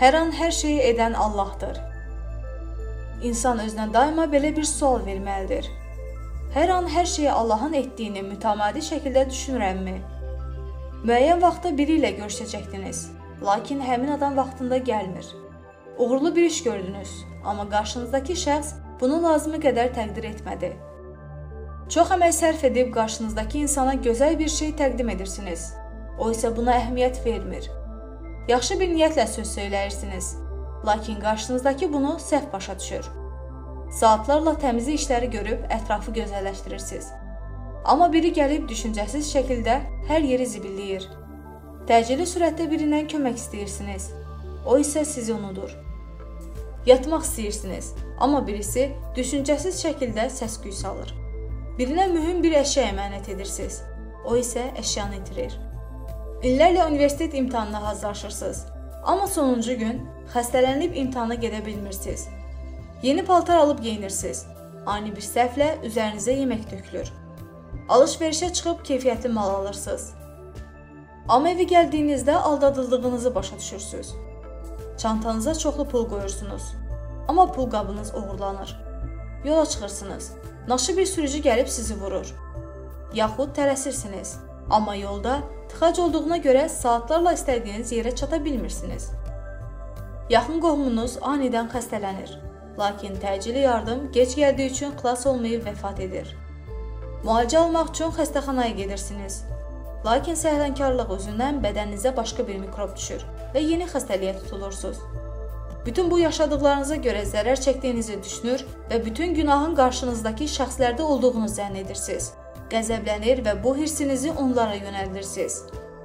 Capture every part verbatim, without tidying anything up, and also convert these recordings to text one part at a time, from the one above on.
Hər an hər şeyi edən Allahdır. İnsan özünə daima belə bir sual verməlidir. Hər an hər şeyi Allahın etdiyini mütəmadi şəkildə düşünürəmmi? Müəyyən vaxtda biri ilə görüşəcəkdiniz, lakin həmin adam vaxtında gəlmir. Uğurlu bir iş gördünüz, amma qarşınızdakı şəxs bunu lazımi qədər təqdir etmədi. Çox əmək sərf edib qarşınızdakı insana gözəl bir şey təqdim edirsiniz. O isə buna əhəmiyyət vermir. Yaxşı bir niyyətlə söz söyləyirsiniz, lakin qarşınızdakı bunu səhv başa düşür. Saatlarla təmizlik işləri görüb ətrafı gözəlləşdirirsiniz. Amma biri gəlib düşüncəsiz şəkildə hər yeri zibilləyir. Təcili sürətdə birindən kömək istəyirsiniz, o isə sizi unudur. Yatmaq istəyirsiniz, amma birisi düşüncəsiz şəkildə səs-küy salır. Birinə mühüm bir əşya əmanət edirsiniz, o isə əşyanı itirir. İllərlə universitet imtahanına hazırlaşırsınız, amma sonuncu gün xəstələnib imtahana gedə bilmirsiniz. Yeni paltar alıb geyinirsiniz, ani bir səhvlə üzərinizə yemək tökülür. Alış-verişə çıxıb keyfiyyətli mal alırsınız. Amma evə gəldiyinizdə aldadıldığınızı başa düşürsünüz. Çantanıza çoxlu pul qoyursunuz, amma pul qabınız uğurlanır. Yola çıxırsınız, naşı bir sürücü gəlib sizi vurur. Yaxud tələsirsiniz, amma yolda tıxac olduğuna görə saatlarla istədiyiniz yerə çata bilmirsiniz. Yaxın qohumunuz anidən xəstələnir, lakin təcili yardım gec gəldiyi üçün xilas olmayıb vəfat edir. Müalicə almaq üçün xəstəxanaya gedirsiniz, lakin səhlənkarlıq üzündən bədəninizə başqa bir mikrob düşür və yeni xəstəliyə tutulursunuz. Bütün bu yaşadıqlarınıza görə zərər çəkdiyinizi düşünür və bütün günahın qarşınızdakı şəxslərdə olduğunu zənn edirsiniz. Qəzəblənir və bu hirsinizi onlara yönəldirsiniz.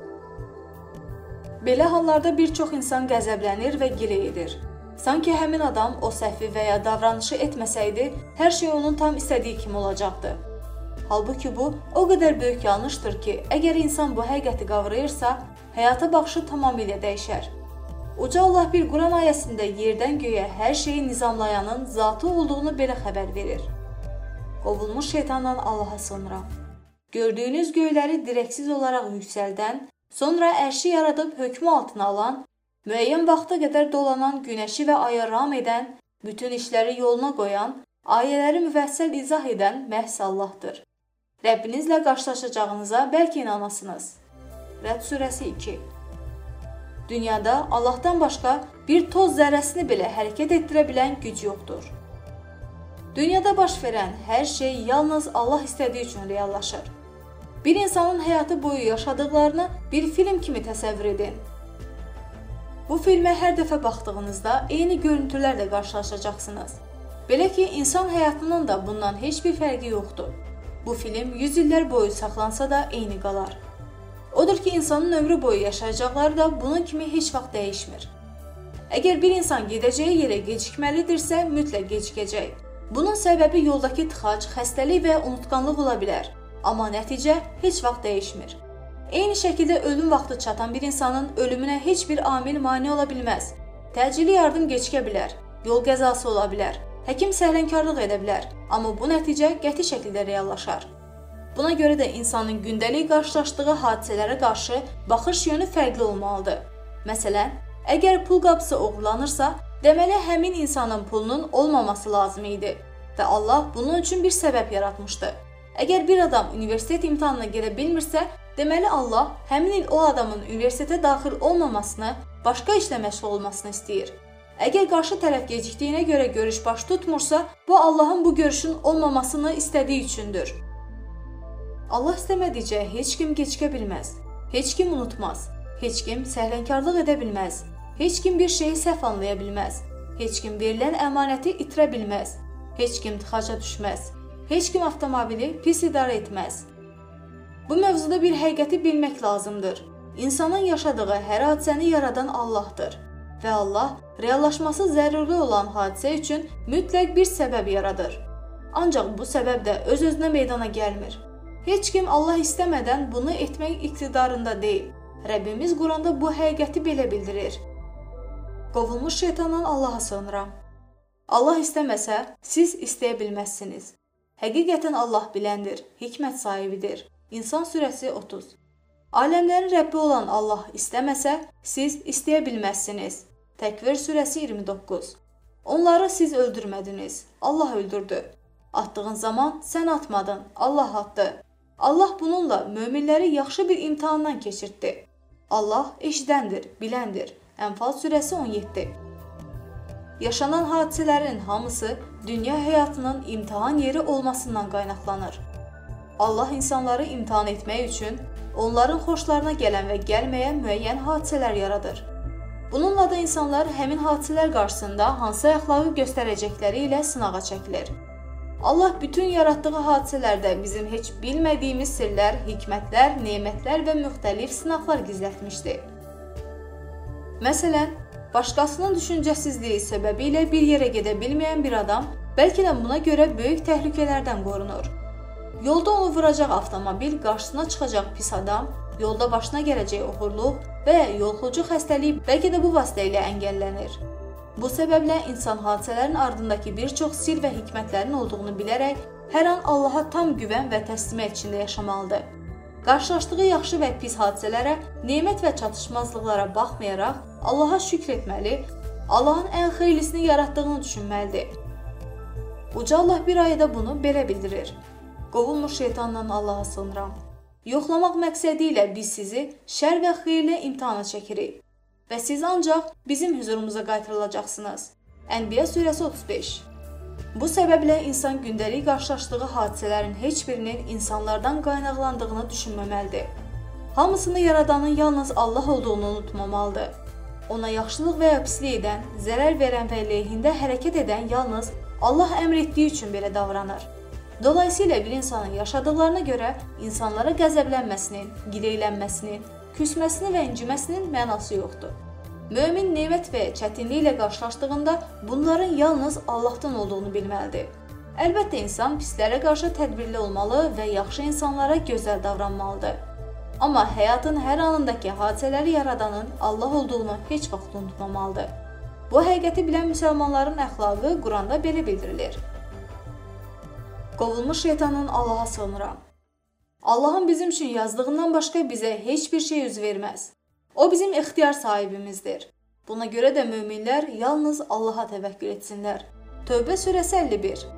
Belə hallarda bir çox insan qəzəblənir və gilə edir. Sanki həmin adam o səhvi və ya davranışı etməsəydi, hər şey onun tam istədiyi kimi olacaqdı. Halbuki bu, o qədər böyük yanlışdır ki, əgər insan bu həqiqəti qavrayırsa, həyata baxışı tamamilə dəyişər. Uca Allah bir Quran ayəsində yerdən göyə hər şeyi nizamlayanın zatı olduğunu belə xəbər verir. Qovulmuş şeytandan Allaha sığınıram. Gördüyünüz göyləri dirəksiz olaraq yüksəldən, sonra ərşi yaradıb hökmü altına alan, müəyyən vaxta qədər dolanan günəşi və aya ram edən, bütün işləri yoluna qoyan, ayələri müfəssəl izah edən məhz Allahdır. Rəbbinizlə qarşılaşacağınıza bəlkə inanasınız. Rəd surəsi iki. Dünyada Allahdan başqa bir toz zərrəsini belə hərəkət etdirə bilən güc yoxdur. Dünyada baş verən hər şey yalnız Allah istədiyi üçün reallaşır. Bir insanın həyatı boyu yaşadıqlarını bir film kimi təsəvvür edin. Bu filmə hər dəfə baxdığınızda eyni görüntülərlə qarşılaşacaqsınız. Belə ki, insan həyatının da bundan heç bir fərqi yoxdur. Bu film yüz illər boyu saxlansa da eyni qalar. Odur ki, insanın ömrü boyu yaşayacaqları da bunun kimi heç vaxt dəyişmir. Əgər bir insan gedəcəyi yerə gecikməlidirsə, mütləq gecikəcək. Bunun səbəbi yoldakı tıxac, xəstəlik və unutqanlıq ola bilər, amma nəticə heç vaxt dəyişmir. Eyni şəkildə ölüm vaxtı çatan bir insanın ölümünə heç bir amil mane ola bilməz. Təcili yardım gecikə bilər, yol qəzası ola bilər, həkim səhlənkarlıq edə bilər, amma bu nəticə qəti şəkildə reallaşar. Buna görə də insanın gündəlik qarşılaşdığı hadisələrə qarşı baxış yönü fərqli olmalıdır. Məsələn, əgər pul qapısı oğurlanırsa, deməli həmin insanın pulunun olmaması lazım idi və Allah bunun üçün bir səbəb yaratmışdı. Əgər bir adam universitet imtahanına gedə bilmirsə, deməli Allah həmin il o adamın universitetə daxil olmamasını, başqa işlə məşğul olmasını istəyir. Əgər qarşı tərəf gecikdiyinə görə görüş baş tutmursa, bu Allahın bu görüşün olmamasını istədiyi üçündür. Allah istəmədikcə heç kim gecikə bilməz, heç kim unutmaz, heç kim səhlənkarlıq edə bilməz, heç kim bir şeyi səhv anlaya bilməz, heç kim verilən əmanəti itirə bilməz, heç kim tıxaca düşməz, heç kim avtomobili pis idarə etməz. Bu mövzuda bir həqiqəti bilmək lazımdır. İnsanın yaşadığı hər hadisəni yaradan Allahdır və Allah reallaşması zəruri olan hadisə üçün mütləq bir səbəb yaradır. Ancaq bu səbəb də öz-özünə meydana gəlmir. Heç kim Allah istəmədən bunu etmək iqtidarında deyil. Rəbbimiz Quranda bu həqiqəti belə bildirir. Qovulmuş şeytandan Allaha sığınıram. Allah istəməsə, siz istəyə bilməzsiniz. Həqiqətən Allah biləndir, hikmət sahibidir. İnsan surəsi otuz. Aləmlərin Rəbbi olan Allah istəməsə, siz istəyə bilməzsiniz. Təkvir surəsi iyirmi doqquz. Onları siz öldürmədiniz, Allah öldürdü. Atdığın zaman sən atmadın, Allah atdı. Allah bununla möminləri yaxşı bir imtahandan keçirtdi. Allah eşidəndir, biləndir. Ənfal surəsi on yeddi. Yaşanan hadisələrin hamısı dünya həyatının imtahan yeri olmasından qaynaqlanır. Allah insanları imtahan etmək üçün onların xoşlarına gələn və gəlməyən müəyyən hadisələr yaradır. Bununla da insanlar həmin hadisələr qarşısında hansı əxlaqı göstərəcəkləri ilə sınağa çəkilir. Allah bütün yaratdığı hadisələrdə bizim heç bilmədiyimiz sirlər, hikmətlər, nemətlər və müxtəlif sınaqlar gizlətmişdir. Məsələn, başqasının düşüncəsizliyi səbəbilə bir yerə gedə bilməyən bir adam bəlkə də buna görə böyük təhlükələrdən qorunur. Yolda onu vuracaq avtomobil, qarşısına çıxacaq pis adam, yolda başına gələcək oğurluq və ya yolxucu xəstəlik bəlkə də bu vasitə ilə əngəllənir. Bu səbəblə insan hadisələrin ardındakı bir çox sir və hikmətlərin olduğunu bilərək hər an Allaha tam güvən və təslimiyət içində yaşamalıdır. Qarşılaşdığı yaxşı və pis hadisələrə, nemət və çatışmazlıqlara baxmayaraq Allaha şükr etməli, Allahın ən xeyirlisini yaratdığını düşünməlidir. Uca Allah bir ayədə bunu belə bildirir. Qovulmuş şeytandan Allaha sığınıram. Yoxlamaq məqsədi ilə biz sizi şər və xeyirlə imtihana çəkirik və siz ancaq bizim hüzurumuza qaytarılacaqsınız. Ənbiya surəsi otuz beş. Bu səbəblə insan gündəlik qarşılaşdığı hadisələrin heç birinin insanlardan qaynaqlandığını düşünməməlidir. Hamısını yaradanın yalnız Allah olduğunu unutmamalıdır. Ona yaxşılıq və ya pislik edən, zərər verən və lehində hərəkət edən yalnız Allah əmr etdiyi üçün belə davranır. Dolayısıyla bir insanın yaşadıqlarına görə insanlara qəzəblənməsinin, gileylənməsinin, küsməsinin və inciməsinin mənası yoxdur. Mömin nemət və çətinlik ilə qarşılaşdığında bunların yalnız Allahdan olduğunu bilməlidir. Əlbəttə insan pislərə qarşı tədbirli olmalı və yaxşı insanlara gözəl davranmalıdır. Amma həyatın hər anındakı hadisələri yaradanın Allah olduğunu heç vaxt unutmamalıdır. Bu həqiqəti bilən müsəlmanların əxlaqı Quranda belə bildirilir. Qovulmuş şeytanın Allaha sığınıram. Allahın bizim üçün yazdığından başqa bizə heç bir şey üz verməz. O bizim ixtiyar sahibimizdir. Buna görə də möminlər yalnız Allaha təvəkkül etsinlər. Tövbə surəsi əlli bir.